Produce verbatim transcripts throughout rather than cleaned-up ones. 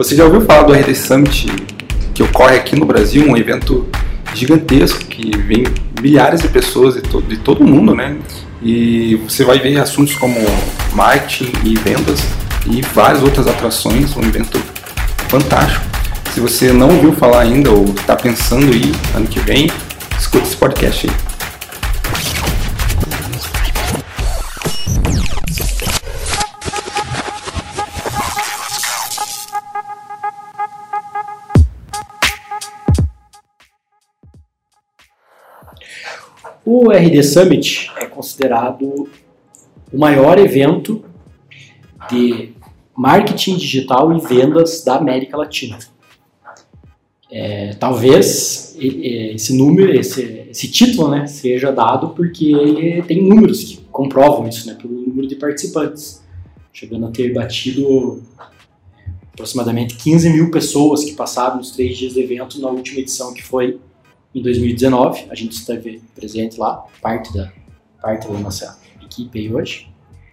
Você já ouviu falar do R D Summit, que ocorre aqui no Brasil, um evento gigantesco que vem milhares de pessoas de, to- de todo o mundo, né? E você vai ver assuntos como marketing e vendas e várias outras atrações, um evento fantástico. Se você não ouviu falar ainda ou está pensando em ir ano que vem, escuta esse podcast aí. O R D Summit é considerado o maior evento de marketing digital e vendas da América Latina. É, talvez esse número, esse, esse título, né, seja dado porque ele tem números que comprovam isso, né, pelo número de participantes, chegando a ter batido aproximadamente quinze mil pessoas que passaram nos três dias do evento na última edição, que foi em dois mil e dezenove. A gente esteve presente lá, parte da, parte da nossa equipe aí hoje.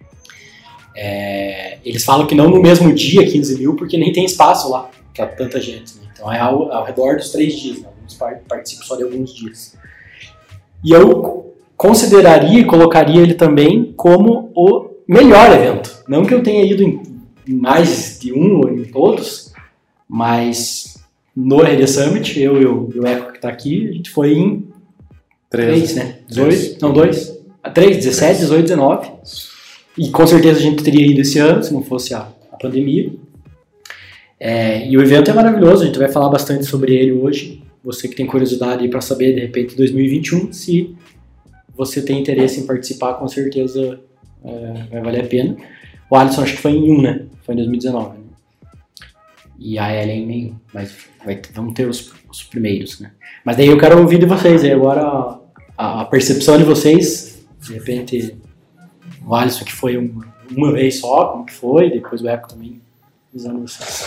É, eles falam que não no mesmo dia, quinze mil, porque nem tem espaço lá para tanta gente, né? Então é ao, ao redor dos três dias, né? Alguns participam só de alguns dias. E eu consideraria e colocaria ele também como o melhor evento. Não que eu tenha ido em, em mais de um ou em todos, mas no R D Summit, eu e o, o Eco que está aqui, a gente foi em três, né? dezoito, não, dois, três, dezessete, dezoito, dezenove. E com certeza a gente teria ido esse ano, se não fosse a, a pandemia. É, e o evento é maravilhoso, a gente vai falar bastante sobre ele hoje. Você que tem curiosidade para saber, de repente, dois mil e vinte e um, se você tem interesse em participar, com certeza é, vai valer a pena. O Alisson acho que foi em um, né? Foi em dois mil e dezenove. Né? E a Ellen nem, mas vai, vamos ter os, os primeiros, né? Mas daí eu quero ouvir de vocês, aí agora a, a percepção de vocês, de repente o Alisson que foi uma, uma vez só, como que foi, depois o Eco também, usando vocês.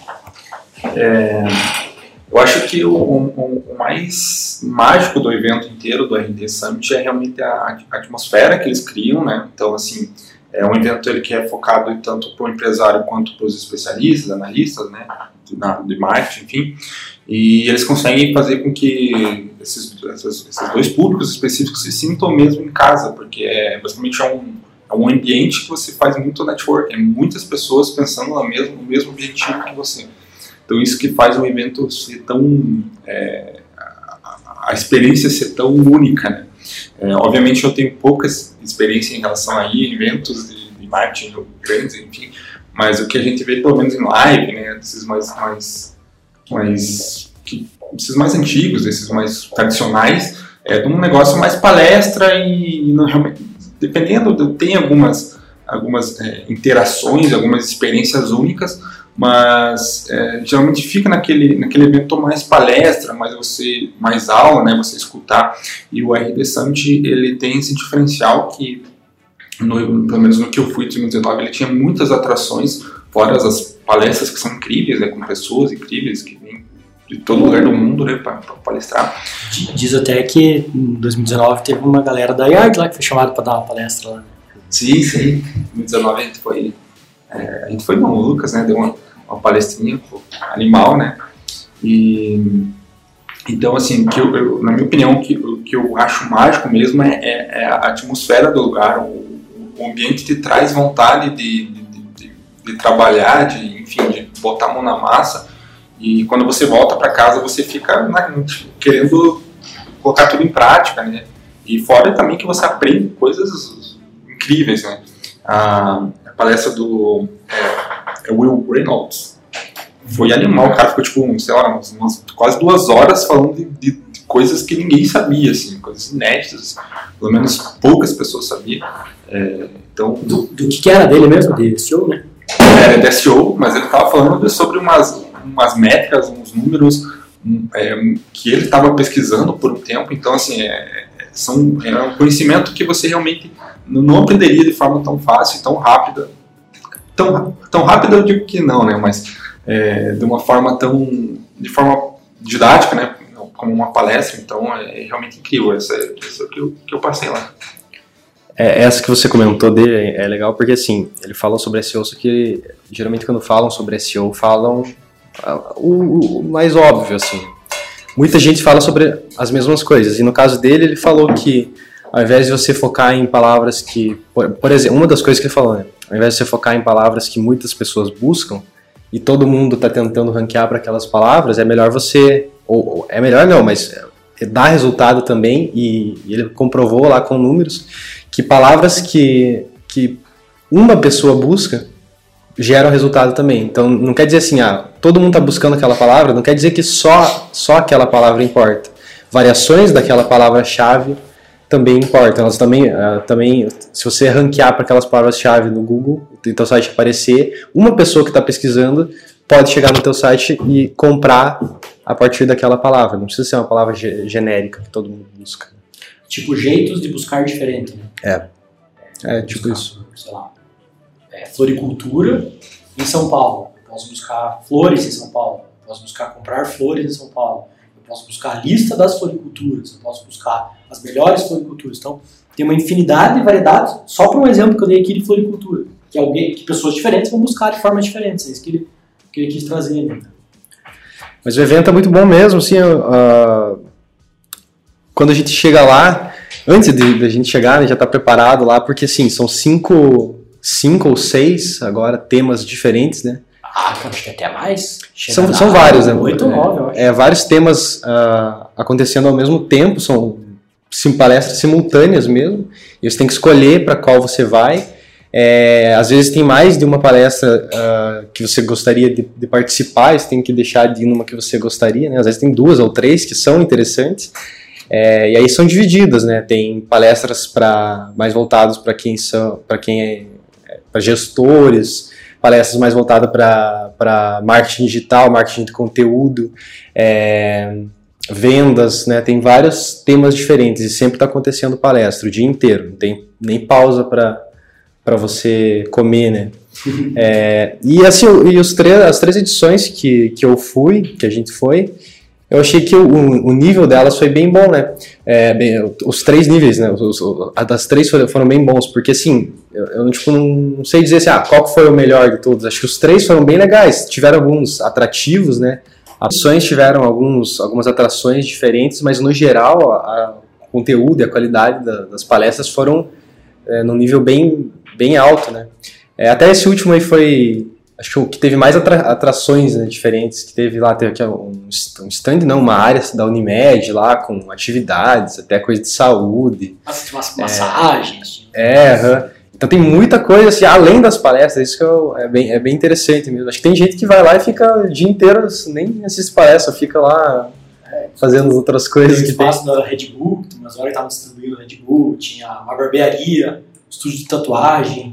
É, eu acho que o, o, o mais mágico do evento inteiro, do R D Summit, é realmente a, a atmosfera que eles criam, né? Então, assim, é um evento ele que é focado tanto para o empresário quanto para os especialistas, analistas, né, de, na, de marketing, enfim, e eles conseguem fazer com que esses, esses, esses dois públicos específicos se sintam mesmo em casa, porque é, basicamente é um, é um ambiente que você faz muito network, é muitas pessoas pensando no mesmo, no mesmo objetivo que você. Então isso que faz o evento ser tão, é, a, a experiência ser tão única, né? É, obviamente eu tenho pouca experiência em relação a eventos de, de marketing grandes, enfim, mas o que a gente vê pelo menos em live, né, esses mais, mais, mais que, esses mais antigos, esses mais tradicionais, é de um negócio mais palestra e, e não, realmente, dependendo, tem algumas, algumas é, interações, algumas experiências únicas, mas é, geralmente fica naquele, naquele evento mais palestra, mais você, mais aula, né, você escutar. E o R D Summit ele tem esse diferencial que, no, pelo menos no que eu fui em dois mil e dezenove, ele tinha muitas atrações, fora as palestras que são incríveis, né, com pessoas incríveis que vêm de todo lugar do mundo, né, para palestrar. Diz até que em dois mil e dezenove teve uma galera da Yard lá que foi chamada para dar uma palestra lá. Sim, sim. Em dois mil e dezenove a gente foi, é, a gente foi no Lucas, né, deu uma uma palestrinha animal, né, e então, assim, que eu, eu, na minha opinião, o que, o que eu acho mágico mesmo é, é, é a atmosfera do lugar, o, o ambiente te traz vontade de, de, de, de trabalhar, de, enfim, de botar a mão na massa, e quando você volta para casa você fica na, tipo, querendo colocar tudo em prática, né, e fora também que você aprende coisas incríveis, né, a, a palestra do é, é Will Reynolds foi animal, o cara ficou tipo, sei lá, umas, umas quase duas horas falando de, de, de coisas que ninguém sabia, assim, coisas inéditas, pelo menos poucas pessoas sabiam. É, então, do, do que, que era dele mesmo, de S E O, né? Era de S E O, mas ele estava falando sobre umas, umas métricas, uns números um, é, que ele estava pesquisando por um tempo, então assim, é, são, é um conhecimento que você realmente não aprenderia de forma tão fácil, tão rápida. Tão, tão rápida eu digo que não, né? Mas é, de uma forma tão, de forma didática, né? Como uma palestra, então é realmente incrível. Essa, essa que, eu, que eu passei lá. É, essa que você comentou dele é legal porque assim, ele falou sobre S E O, só que geralmente quando falam sobre S E O, falam o, o mais óbvio, assim. Muita gente fala sobre as mesmas coisas, e no caso dele, ele falou que ao invés de você focar em palavras que... Por, por exemplo, uma das coisas que ele falou, né? Ao invés de você focar em palavras que muitas pessoas buscam, e todo mundo está tentando ranquear para aquelas palavras, é melhor você... Ou, ou, é melhor não, mas dá resultado também, e, e ele comprovou lá com números, que palavras que, que uma pessoa busca geram resultado também. Então não quer dizer assim, ah, todo mundo está buscando aquela palavra, não quer dizer que só, só aquela palavra importa. Variações daquela palavra-chave também importam. Elas também, uh, também, se você ranquear para aquelas palavras-chave no Google, o teu site aparecer, uma pessoa que está pesquisando pode chegar no teu site e comprar a partir daquela palavra. Não precisa ser uma palavra ge- genérica que todo mundo busca. Tipo, jeitos de buscar diferente, né? É, é tipo buscar, isso. Sei lá, é, floricultura em São Paulo. Eu posso buscar flores em São Paulo. Eu posso buscar comprar flores em São Paulo. Eu posso buscar a lista das floriculturas. Eu posso buscar as melhores floriculturas. Então, tem uma infinidade de variedades. Só para um exemplo que eu dei aqui de floricultura. Que, alguém, que pessoas diferentes vão buscar de formas diferentes. É isso que ele, que ele quis trazer. Né? Mas o evento é muito bom mesmo, assim, uh, quando a gente chega lá, antes de, de a gente chegar, né, já está preparado lá, porque assim, são cinco, cinco ou seis agora temas diferentes, né? Ah, acho que até mais. São, são vários, né? Oito ou nove, eu acho. É, vários temas uh, acontecendo ao mesmo tempo, são sim, palestras simultâneas mesmo, e você tem que escolher para qual você vai. É, às vezes tem mais de uma palestra uh, que você gostaria de, de participar, você tem que deixar de ir numa que você gostaria, né? Às vezes tem duas ou três que são interessantes, é, e aí são divididas, né? Tem palestras pra, mais voltadas para quem são, para quem é, é para gestores, palestras mais voltadas para marketing digital, marketing de conteúdo, é, vendas, né? Tem vários temas diferentes e sempre está acontecendo palestra o dia inteiro, não tem nem pausa para para você comer, né? É, e assim, e os três, as três edições que, que eu fui, que a gente foi, eu achei que o, o nível delas foi bem bom, né? É, bem, os três níveis, né? Os, os, as três foram, foram bem bons, porque assim, eu, eu tipo, não sei dizer assim, ah, qual foi o melhor de todos. Acho que os três foram bem legais, tiveram alguns atrativos, né? As edições tiveram alguns, algumas atrações diferentes, mas no geral, a, a, o conteúdo e a qualidade da, das palestras foram é, num nível bem bem alto, né? É, até esse último aí foi, acho que o que teve mais atra- atrações, né, diferentes, que teve lá, teve aqui um, um stand, não, uma área da Unimed lá, com atividades, até coisa de saúde. Umas massagens. É, uhum. Então tem muita coisa, assim, além das palestras, isso que eu, é, bem, é bem interessante mesmo. Acho que tem gente que vai lá e fica o dia inteiro, nem assiste palestra, fica lá é, fazendo outras coisas. Tem que espaço tem. da Red Bull, tem umas horas que estavam distribuindo Red Bull, tinha uma barbearia, estúdio de tatuagem,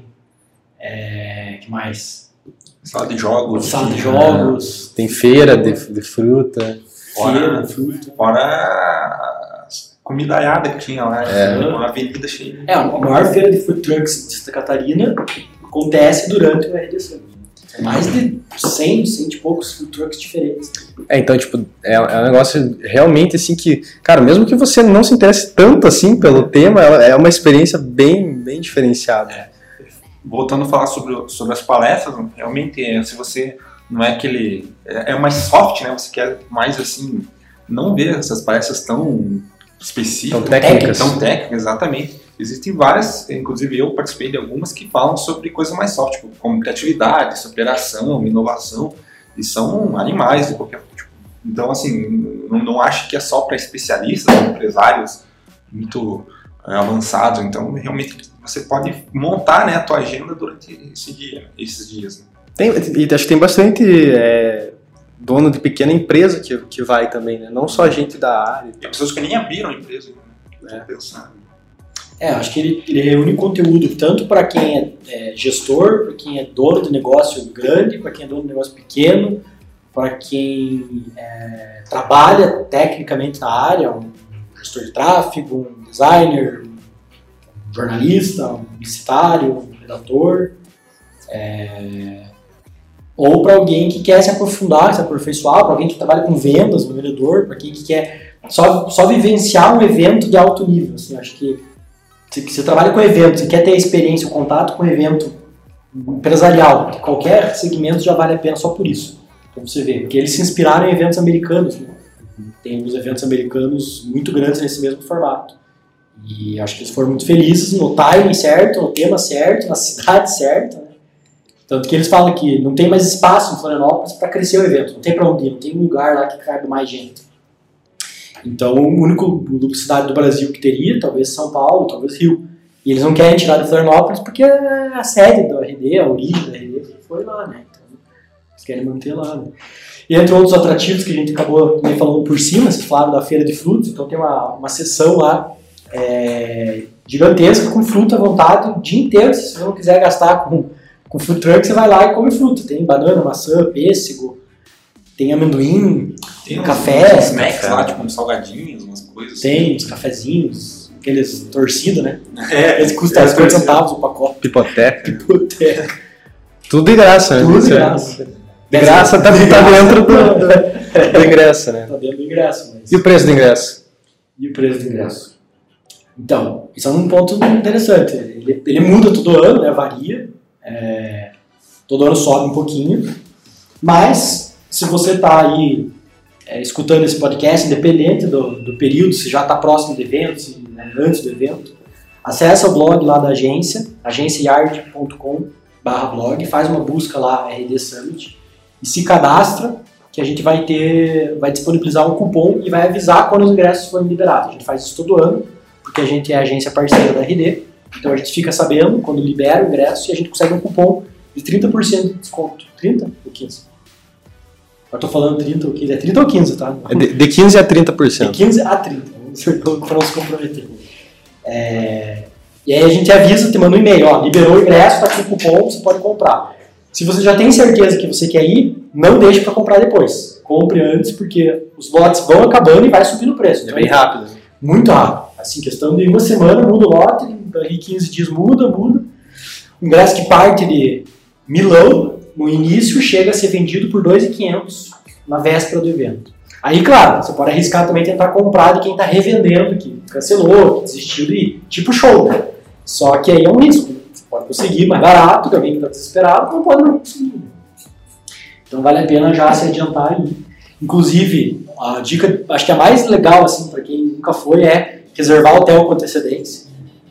é, que mais? Sala de jogos. Sala de jogos. Tem feira de, de fruta. Fora, Feira de fruta. Fora a comidaiada que tinha lá. É. Uma avenida cheia. É, a maior feira de food trucks de Santa Catarina acontece durante o R D C. Mais de cem, cento e poucos food trucks diferentes. É, então, tipo, é, é um negócio realmente, assim, que, cara, mesmo que você não se interesse tanto, assim, pelo tema, é uma experiência bem, bem diferenciada. É. Voltando a falar sobre, sobre as palestras, realmente, é, se você não é aquele... É, é mais soft, né? Você quer mais, assim, não ver essas palestras tão específicas. Tão técnicas. Tão técnicas, exatamente. Existem várias, inclusive eu participei de algumas que falam sobre coisas mais soft, tipo, como criatividade, superação, inovação, e são animais de qualquer tipo. Então, assim, não, não acho que é só para especialistas, empresários muito é, avançados. Então, realmente, você pode montar, né, a tua agenda durante esse dia, esses dias. Né? Tem, e acho que tem bastante é, dono de pequena empresa que, que vai também, né? Não só gente da área. Tem pessoas que nem abriram a empresa, né? É. Pensando. É, acho que ele, ele reúne conteúdo tanto para quem é, é gestor, para quem é dono de negócio grande, para quem é dono de negócio pequeno, para quem é, trabalha tecnicamente na área, um gestor de tráfego, um designer, um jornalista, um publicitário, um redator, é, ou para alguém que quer se aprofundar, se aperfeiçoar, para alguém que trabalha com vendas, um vendedor, para quem que quer só, só vivenciar um evento de alto nível. Assim, acho que se você trabalha com evento, você quer ter a experiência, o contato com o evento empresarial, qualquer segmento já vale a pena só por isso. Pra você ver, porque eles se inspiraram em eventos americanos, né? Tem uns eventos americanos muito grandes nesse mesmo formato. E acho que eles foram muito felizes no timing certo, no tema certo, na cidade certa, né? Tanto que eles falam que não tem mais espaço em Florianópolis para crescer o evento, não tem para onde ir, não tem um lugar lá que cabe mais gente. Então, o único cidade do Brasil que teria, talvez São Paulo, talvez Rio. E eles não querem tirar de Florianópolis porque é a sede do R D, a origem da R D foi lá, né? Então, eles querem manter lá, né? E entre outros atrativos que a gente acabou também falando por cima, vocês falaram da Feira de Frutos, então tem uma, uma sessão lá é, gigantesca com fruta à vontade o dia inteiro. Se você não quiser gastar com, com food truck, você vai lá e come fruta. Tem banana, maçã, pêssego, tem amendoim, tem café. Uns snacks lá, tipo uns salgadinhos, umas coisas. Tem assim. uns cafezinhos, aqueles torcidos, né? É, eles custam cinquenta centavos o pacote. Pipoteca. Pipoteca. Tudo de graça, né? Tudo de Isso é- graça. De graça tá, tá dentro do, do, do ingresso, né? Tá dentro do ingresso. Mas... E o preço do ingresso? E o preço do ingresso? Então, isso é um ponto interessante. Ele, ele muda todo ano, né? Varia. É, todo ano sobe um pouquinho. Mas, se você está aí é, escutando esse podcast, independente do, do período, se já está próximo do evento, se, né, antes do evento, acessa o blog lá da agência, agência yard ponto com barra blog, faz uma busca lá, R D Summit, e se cadastra, que a gente vai ter, vai disponibilizar um cupom e vai avisar quando os ingressos forem liberados. A gente faz isso todo ano, porque a gente é a agência parceira da R D, então a gente fica sabendo quando libera o ingresso e a gente consegue um cupom de trinta por cento de desconto. trinta ou quinze? Eu tô falando trinta ou quinze, é trinta ou quinze, tá? É de, de quinze a trinta por De cento. quinze a trinta, para não se comprometer. É... E aí a gente avisa, te manda um e-mail, ó, liberou o ingresso, tá aqui o cupom, você pode comprar. Se você já tem certeza que você quer ir, não deixe para comprar depois. Compre antes, porque os lotes vão acabando e vai subir o preço. É bem rápido. Muito rápido. Assim, questão de uma semana muda o lote, dali quinze dias muda, muda. O ingresso que parte de Milão, no início, chega a ser vendido por dois mil e quinhentos na véspera do evento. Aí, claro, você pode arriscar também tentar comprar de quem está revendendo, que cancelou, que desistiu de ir. Tipo show, né? Só que aí é um risco. Você pode conseguir mais barato, que alguém que está desesperado, não pode não conseguir. Então vale a pena já se adiantar aí. Inclusive, a dica, acho que a mais legal, assim, para quem nunca foi, é reservar hotel com antecedência.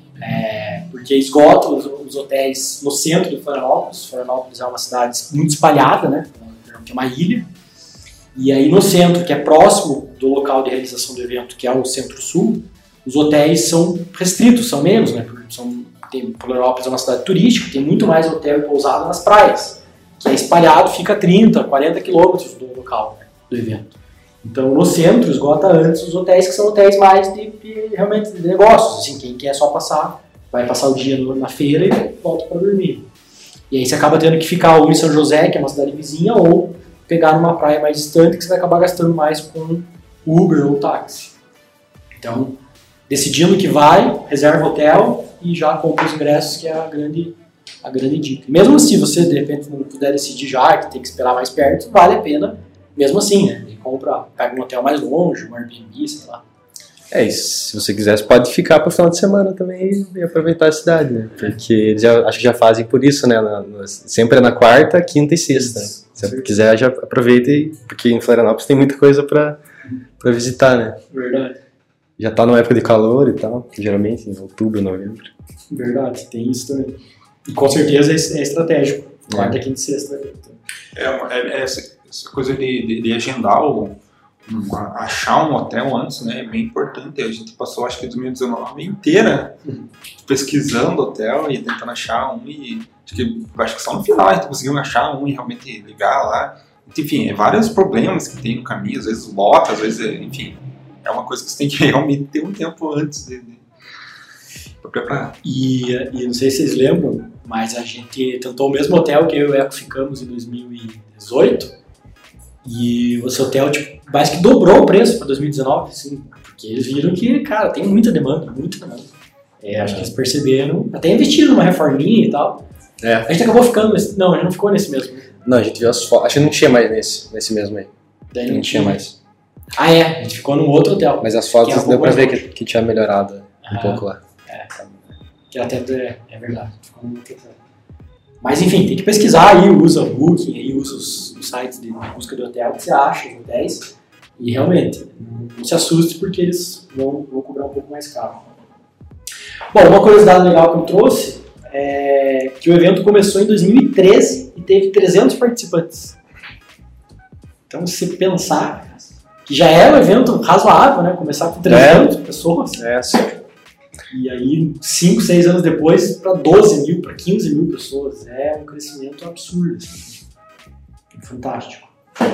É, porque esgota os, os hotéis no centro de Florianópolis. Florianópolis é uma cidade muito espalhada, né? É uma ilha. E aí no centro, que é próximo do local de realização do evento, que é o Centro-Sul, os hotéis são restritos, são menos, né? Porque são, tem, Florianópolis é uma cidade turística, tem muito mais hotel e pousada nas praias, que é espalhado, fica a trinta, quarenta quilômetros do local, né, do evento. Então no centro esgota antes os hotéis que são hotéis mais de, de realmente de negócios, assim, quem quer só passar, vai passar o dia no, na feira e volta para dormir. E aí você acaba tendo que ficar ou em São José, que é uma cidade vizinha, ou pegar numa praia mais distante, que você vai acabar gastando mais com Uber ou táxi. Então, decidindo que vai, reserva hotel e já compra os ingressos, que é a grande, a grande dica. Mesmo se você, de repente, não puder decidir já, que tem que esperar mais perto, vale a pena, mesmo assim, né? E compra, pega um hotel mais longe, um Airbnb, sei lá. É isso. Se você quiser, você pode ficar para o final de semana também e aproveitar a cidade, né? Porque eles já, acho que já fazem por isso, né? Na, na, sempre é na quarta, quinta e sexta. Né? Se você quiser, já aproveita, e, porque em Florianópolis tem muita coisa para visitar, né? Verdade. Já tá numa época de calor e tal, geralmente em outubro, novembro. Verdade, tem isso também. E com certeza é estratégico. Quarta, É. quinta e sexta. É, uma- é- é essa, essa coisa de, de, de agendar, o, um, a- achar um hotel antes, né, é bem importante. A gente passou, acho que dois mil e dezenove inteira pesquisando hotel e tentando achar um, e acho que, acho que só no final a gente conseguiu achar um e realmente ligar lá. Enfim, é vários problemas que tem no caminho, às vezes lota, às vezes, é- enfim, é uma coisa que você tem que realmente ter um tempo antes de, de pra preparar. E, e não sei se vocês lembram, mas a gente tentou o mesmo hotel que eu e o Eco ficamos em dois mil e dezoito. E esse hotel, tipo, mais que dobrou o preço para dois mil e dezenove, assim, porque eles viram que, cara, tem muita demanda, muita demanda. É, acho que eles perceberam, até investiram numa reforminha e tal. É. A gente acabou ficando nesse, não, a gente não ficou nesse mesmo. Não, a gente viu as fotos. Acho que não tinha mais nesse, nesse mesmo aí. Daí Não tinha mais. Ah, é, a gente ficou num outro hotel. Mas as Que é fotos um deu pouco pra mais ver que, que tinha melhorado um Ah. pouco lá. Que até é, é verdade. Ficou num outro hotel. Mas enfim, tem que pesquisar aí, usa o Booking, aí usa os, os sites de busca de hotel que você acha, os hotéis. E realmente, não se assuste porque eles vão, vão cobrar um pouco mais caro. Bom, uma curiosidade legal que eu trouxe é que o evento começou em dois mil e treze e teve trezentos participantes. Então, se pensar que já é um evento razoável, né? Começar com trezentas é. pessoas. É, sim. E aí, cinco, seis anos depois, para doze mil, para quinze mil pessoas. É um crescimento absurdo. Assim. Fantástico.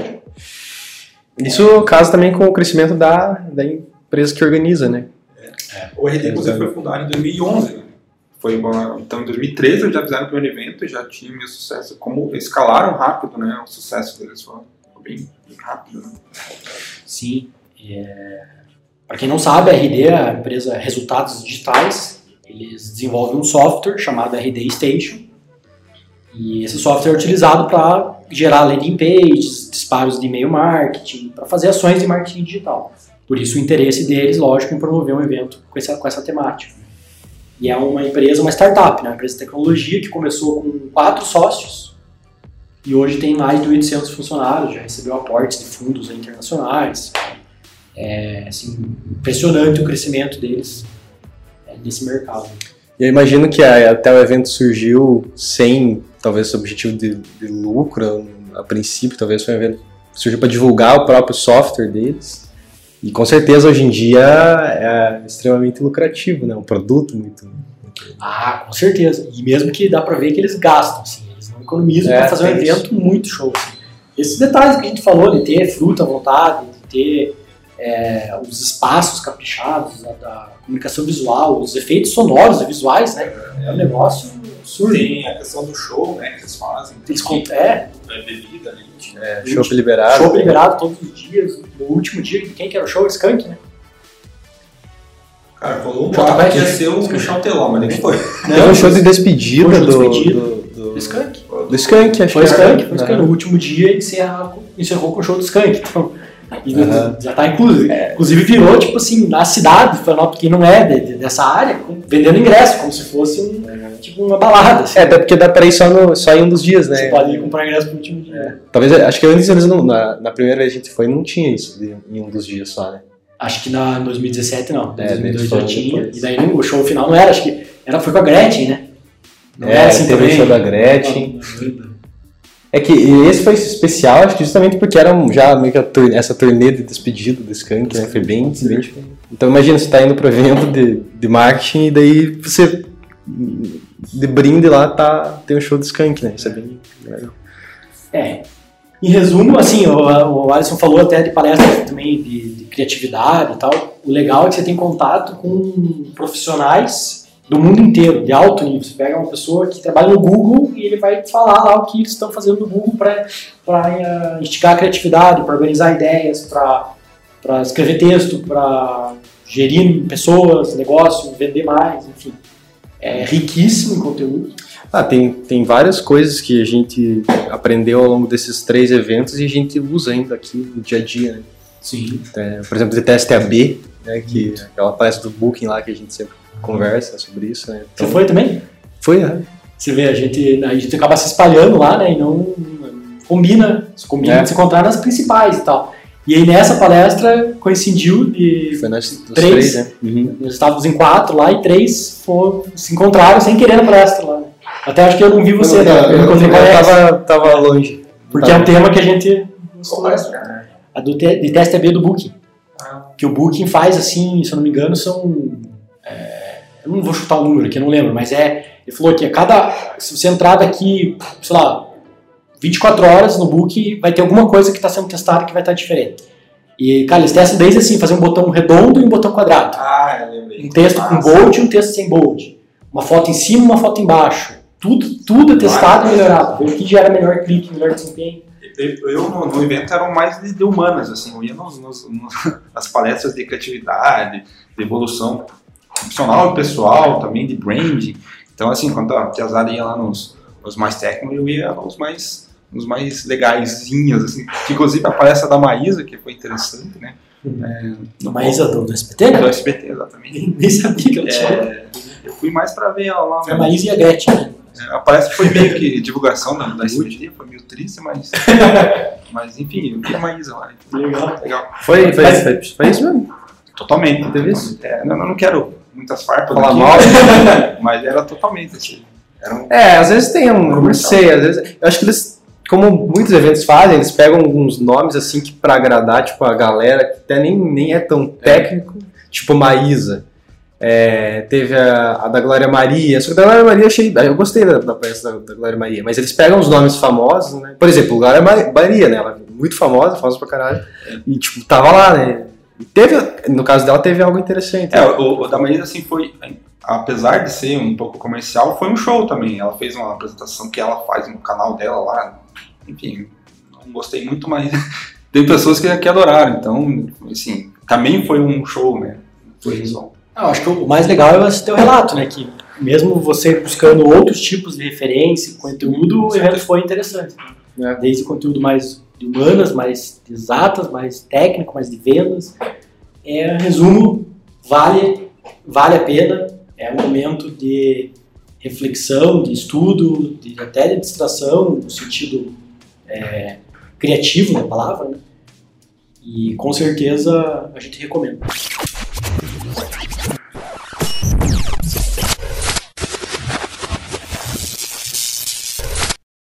Isso casa também com o crescimento da, da empresa que organiza, né? É. O R D, inclusive, foi fundado em dois mil e onze, né? Foi uma, então, em dois mil e treze, eles já fizeram o primeiro evento e já tinha meio sucesso. Como escalaram rápido, né? O sucesso deles foi bem, bem rápido, né? Sim. É... Para quem não sabe, a R D é a empresa Resultados Digitais. Eles desenvolvem um software chamado R D Station. E esse software é utilizado para gerar landing pages, disparos de e-mail marketing, para fazer ações de marketing digital. Por isso o interesse deles, lógico, em promover um evento com essa, com essa temática. E é uma empresa, uma startup, né? Uma empresa de tecnologia que começou com quatro sócios e hoje tem mais de oitocentos funcionários, já recebeu aportes de fundos internacionais. É assim, impressionante o crescimento deles é, nesse mercado. Eu imagino que a, até o evento surgiu sem, talvez, esse objetivo de, de lucro, a princípio, talvez foi um evento que surgiu para divulgar o próprio software deles. E com certeza hoje em dia é extremamente lucrativo, né? Um produto muito... muito... Ah, com certeza. E mesmo que dá para ver que eles gastam, assim, eles não economizam é, para fazer um evento isso. muito show. Assim. Esses detalhes que a gente falou, de ter fruta à vontade, de ter é, os espaços caprichados, a, da comunicação visual, os efeitos sonoros e visuais, né? É um negócio absurdo. Tem a questão do show, né, que eles fazem. Eles contam, é. É bebida, né? É, show liberado. Show liberado todos os dias. No último dia, quem que era o show? Skunk, né? Cara, falou um boato que ia ser o Chanteló, mas nem foi. Não, o show de despedida show de do, despedida. do, do... do Skunk. Do Skunk, acho foi que Skunk, foi Skunk. No último dia encerrou, encerrou com o show do Skunk. Então, uhum. já tá inclusive. É. Inclusive virou, tipo assim, na cidade, Florianópolis, que não é de, de, dessa área, vendendo ingresso, como se fosse um, uhum. tipo uma balada. Assim. É, até porque dá pra ir só, no, só em um dos dias, né? Você pode ir comprar ingresso pro último dia. É. Talvez, acho que antes eles não, na, na primeira vez que a gente foi, não tinha isso de, em um dos dias só, né? Acho que na, em dois mil e dezessete não, em é, dois mil e dois já tinha, depois. E daí o show final não era, acho que era, foi com a Gretchen, né? Não é, era assim teve também. O show da Gretchen. É que esse foi especial, acho que justamente porque era já meio que a turnê, essa turnê de despedida do Skunk, né? Foi bem, bem diferente. Então imagina, você tá indo pro evento de, de marketing e daí você, de brinde lá, tá, tem o show do Skunk, né? Isso é bem legal. É. Em resumo, assim, o, o Alisson falou até de palestras também de, de criatividade e tal. O legal é que você tem contato com profissionais do mundo inteiro, de alto nível. Você pega uma pessoa que trabalha no Google e ele vai falar lá o que eles estão fazendo no Google para uh, instigar a criatividade, para organizar ideias, para escrever texto, para gerir pessoas, negócio, vender mais, enfim. É riquíssimo em conteúdo. Ah, tem, tem várias coisas que a gente aprendeu ao longo desses três eventos e a gente usa ainda aqui no dia a dia, né? Sim. É, por exemplo, de T S T A B, né, que é aquela palestra do Booking lá que a gente sempre conversa sobre isso, né? Então, você foi também? Foi, é. Você vê, a gente, a gente acaba se espalhando lá, né? E não combina, combina é. de se encontrar nas principais e tal. E aí nessa palestra coincidiu de foi nós, três, três né? Uhum. Nós estávamos em quatro lá e três foram, se encontraram sem querer na palestra lá. Até acho que eu não vi você, né? Eu, eu, eu, eu tava, tava longe. Porque tava. É um tema que a gente... A do T S T B do Booking. Ah. Que o Booking faz assim, se eu não me engano, são... É, eu não vou chutar o número aqui, eu não lembro, mas é... Ele falou que a cada... Se você entrar daqui, sei lá, vinte e quatro horas no Booking, vai ter alguma coisa que está sendo testada que vai estar diferente. E, cara, eles testam desde assim, fazer um botão redondo e um botão quadrado. Ah, eu lembrei. Um texto com bold e um texto sem bold. Uma foto em cima e uma foto embaixo. Tudo, tudo é testado e melhorado. Ver o que gera melhor clique, melhor desempenho. Eu, eu no, no evento eram mais de, de humanas, assim, eu ia nos, nos, nas palestras de criatividade, de evolução profissional e pessoal, também de branding. Então, assim, quando a Tiazada ia lá nos, nos mais técnicos, eu ia nos mais, nos mais legaisinhos, assim. Que, inclusive a palestra da Maísa, que foi interessante, né? Uhum. É, no Maísa do, do S B T, né? Do S B T, exatamente. Nem sabia que ela tinha. É, eu fui mais pra ver ela lá. Foi a Maísa e a Gretchen, né? É, parece que foi meio que divulgação da, da cirurgia, foi meio triste, mas. Mas enfim, eu vi a Maísa lá. Legal. Legal. Foi, foi, foi, foi isso mesmo? Totalmente. Teve isso? É, não, eu não quero muitas farpas Falar aqui, mal. mas era totalmente assim. Era um... É, às vezes tem um, não sei, às vezes, eu acho que eles, como muitos eventos fazem, eles pegam alguns nomes assim que pra agradar, tipo, a galera que até nem, nem é tão técnico, é. Tipo Maísa. É, teve a, a da Glória Maria, só que da Glória Maria eu achei, eu gostei da, da peça da, da Glória Maria, mas eles pegam os nomes famosos, né? Por exemplo, Glória Maria, né? Ela é muito famosa, famosa pra caralho, e tipo, tava lá, né? E teve, no caso dela, teve algo interessante. É, o, o da Maísa, assim, foi, apesar de ser um pouco comercial, foi um show também. Ela fez uma apresentação que ela faz no canal dela lá, enfim, não gostei muito, mas tem pessoas que, que adoraram, então, assim, também foi um show, né? Foi isso. Eu acho que o mais legal é esse teu relato, né? Que mesmo você buscando outros tipos de referência, conteúdo, o evento foi interessante. Né? Desde conteúdo mais de humanas, mais de exatas, mais técnico, mais de vendas. É, resumo, vale, vale a pena. É um momento de reflexão, de estudo, de, até de distração, no sentido é, criativo da palavra, né? E com certeza a gente recomenda.